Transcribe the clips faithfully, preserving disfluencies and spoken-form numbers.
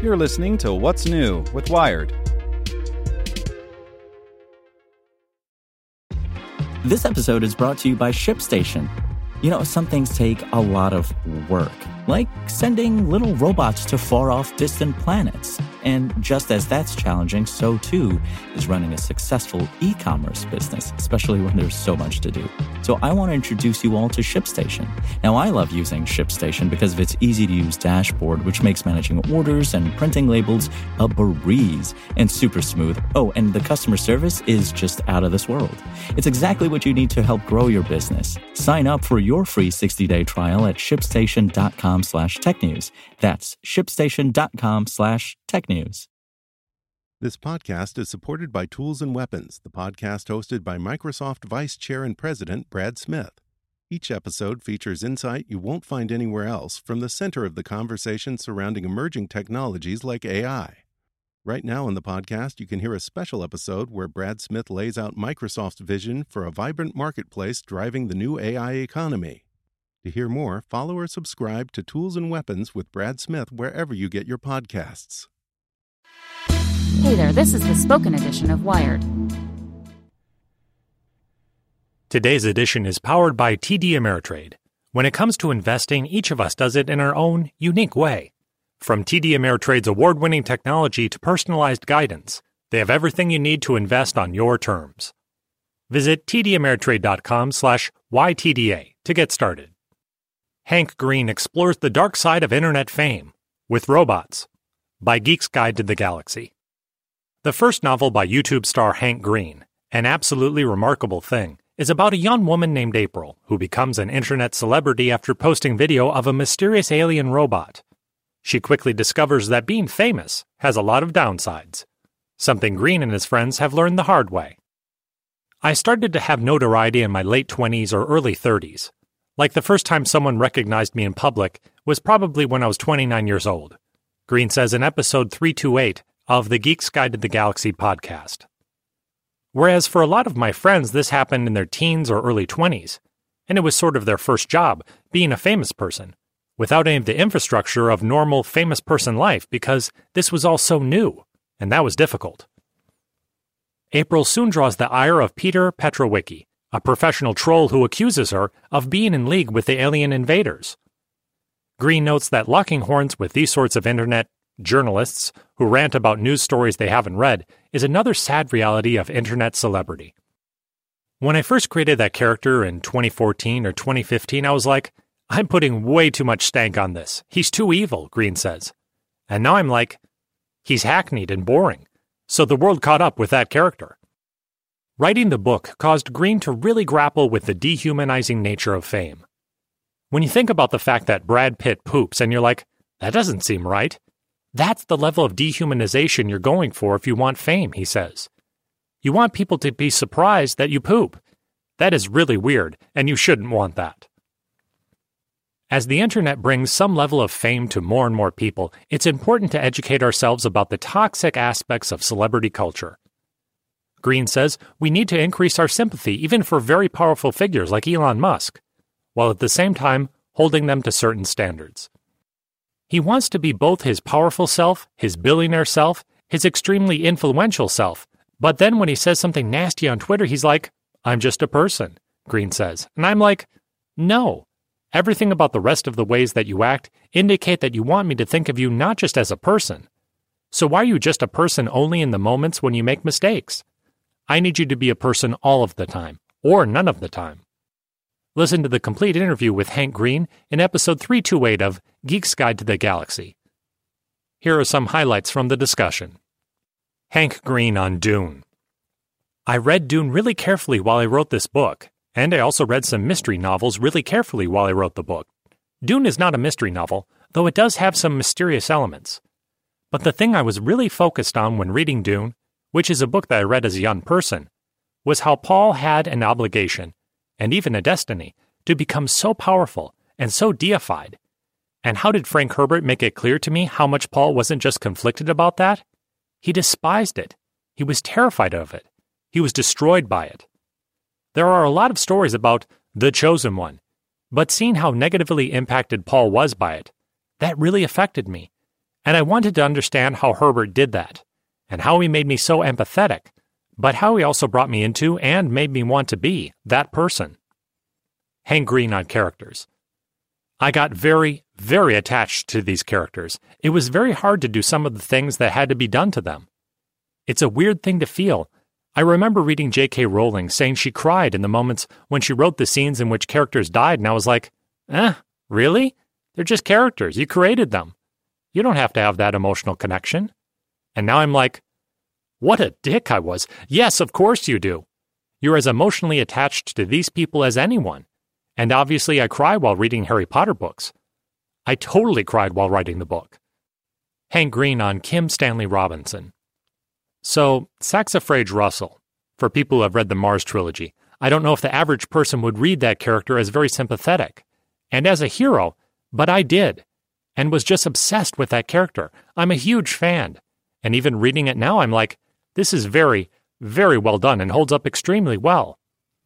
You're listening to What's New with Wired. This episode is brought to you by ShipStation. You know, some things take a lot of work, like sending little robots to far-off distant planets. And just as that's challenging, so too is running a successful e-commerce business, especially when there's so much to do. So I want to introduce you all to ShipStation. Now, I love using ShipStation because of its easy-to-use dashboard, which makes managing orders and printing labels a breeze and super smooth. Oh, and the customer service is just out of this world. It's exactly what you need to help grow your business. Sign up for your free sixty-day trial at shipstation.com slash technews. That's shipstation.com slash technews. This podcast is supported by Tools and Weapons, the podcast hosted by Microsoft Vice Chair and President Brad Smith. Each episode features insight you won't find anywhere else from the center of the conversation surrounding emerging technologies like A I. Right now in the podcast, you can hear a special episode where Brad Smith lays out Microsoft's vision for a vibrant marketplace driving the new A I economy. To hear more, follow or subscribe to Tools and Weapons with Brad Smith wherever you get your podcasts. Hey there, this is the spoken edition of Wired. Today's edition is powered by T D Ameritrade. When it comes to investing, each of us does it in our own, unique way. From T D Ameritrade's award-winning technology to personalized guidance, they have everything you need to invest on your terms. Visit tdameritrade.com slash YTDA to get started. Hank Green explores the dark side of internet fame with robots by Geek's Guide to the Galaxy. The first novel by YouTube star Hank Green, An Absolutely Remarkable Thing, is about a young woman named April who becomes an internet celebrity after posting video of a mysterious alien robot. She quickly discovers that being famous has a lot of downsides, something Green and his friends have learned the hard way. I started to have notoriety in my late twenties or early thirties. Like the first time someone recognized me in public was probably when I was twenty-nine years old. Green says in episode three twenty-eight of the Geek's Guide to the Galaxy podcast. Whereas for a lot of my friends, this happened in their teens or early twenties, and it was sort of their first job, being a famous person, without any of the infrastructure of normal famous person life because this was all so new, and that was difficult. April soon draws the ire of Peter Petrowicki, a professional troll who accuses her of being in league with the alien invaders. Green notes that locking horns with these sorts of internet journalists who rant about news stories they haven't read is another sad reality of internet celebrity. When I first created that character in twenty fourteen or twenty fifteen, I was like, I'm putting way too much stank on this. He's too evil, Green says. And now I'm like, he's hackneyed and boring. So the world caught up with that character. Writing the book caused Green to really grapple with the dehumanizing nature of fame. When you think about the fact that Brad Pitt poops and you're like, that doesn't seem right, that's the level of dehumanization you're going for if you want fame, he says. You want people to be surprised that you poop. That is really weird, and you shouldn't want that. As the internet brings some level of fame to more and more people, it's important to educate ourselves about the toxic aspects of celebrity culture. Green says we need to increase our sympathy even for very powerful figures like Elon Musk, while at the same time holding them to certain standards. He wants to be both his powerful self, his billionaire self, his extremely influential self, but then when he says something nasty on Twitter, he's like, I'm just a person, Green says. And I'm like, no. Everything about the rest of the ways that you act indicate that you want me to think of you not just as a person. So why are you just a person only in the moments when you make mistakes? I need you to be a person all of the time, or none of the time. Listen to the complete interview with Hank Green in episode three twenty-eight of Geek's Guide to the Galaxy. Here are some highlights from the discussion. Hank Green on Dune. I read Dune really carefully while I wrote this book, and I also read some mystery novels really carefully while I wrote the book. Dune is not a mystery novel, though it does have some mysterious elements. But the thing I was really focused on when reading Dune, which is a book that I read as a young person, was how Paul had an obligation, and even a destiny, to become so powerful and so deified. And how did Frank Herbert make it clear to me how much Paul wasn't just conflicted about that? He despised it. He was terrified of it. He was destroyed by it. There are a lot of stories about the Chosen One, but seeing how negatively impacted Paul was by it, that really affected me. And I wanted to understand how Herbert did that, and how he made me so empathetic, but how he also brought me into and made me want to be that person. Hank Green on characters. I got very, very attached to these characters. It was very hard to do some of the things that had to be done to them. It's a weird thing to feel. I remember reading J K Rowling saying she cried in the moments when she wrote the scenes in which characters died, and I was like, eh, really? They're just characters. You created them. You don't have to have that emotional connection. And now I'm like, what a dick I was. Yes, of course you do. You're as emotionally attached to these people as anyone. And obviously I cry while reading Harry Potter books. I totally cried while writing the book. Hank Green on Kim Stanley Robinson. So, Saxifrage Russell. For people who have read the Mars trilogy, I don't know if the average person would read that character as very sympathetic. And as a hero, but I did. And was just obsessed with that character. I'm a huge fan. And even reading it now, I'm like, this is very, very well done and holds up extremely well.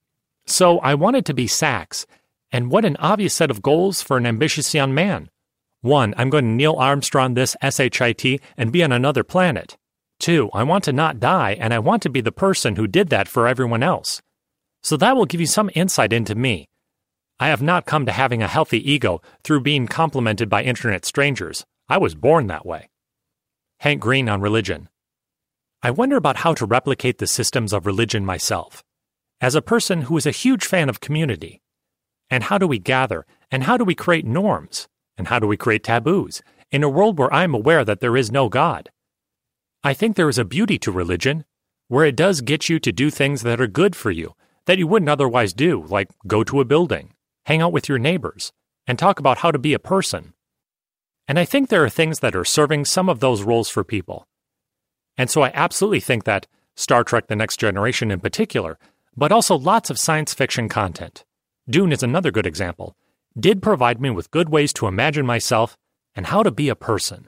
So I wanted to be Sax, and what an obvious set of goals for an ambitious young man. One, I'm going to Neil Armstrong this S H I T and be on another planet. Two, I want to not die, and I want to be the person who did that for everyone else. So that will give you some insight into me. I have not come to having a healthy ego through being complimented by internet strangers. I was born that way. Hank Green on religion. I wonder about how to replicate the systems of religion myself, as a person who is a huge fan of community. And how do we gather, and how do we create norms, and how do we create taboos, in a world where I am aware that there is no God? I think there is a beauty to religion, where it does get you to do things that are good for you, that you wouldn't otherwise do, like go to a building, hang out with your neighbors, and talk about how to be a person. And I think there are things that are serving some of those roles for people. And so I absolutely think that Star Trek The Next Generation in particular, but also lots of science fiction content, Dune is another good example, did provide me with good ways to imagine myself and how to be a person.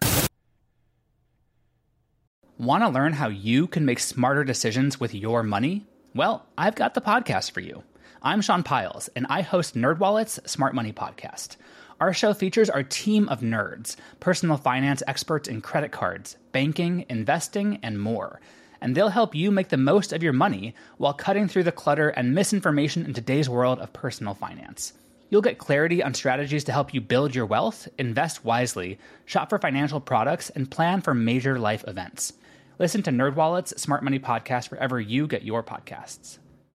Want to learn how you can make smarter decisions with your money? Well, I've got the podcast for you. I'm Sean Piles, and I host NerdWallet's Smart Money Podcast. Our show features our team of nerds, personal finance experts in credit cards, banking, investing, and more. And they'll help you make the most of your money while cutting through the clutter and misinformation in today's world of personal finance. You'll get clarity on strategies to help you build your wealth, invest wisely, shop for financial products, and plan for major life events. Listen to NerdWallet's Smart Money Podcast wherever you get your podcasts.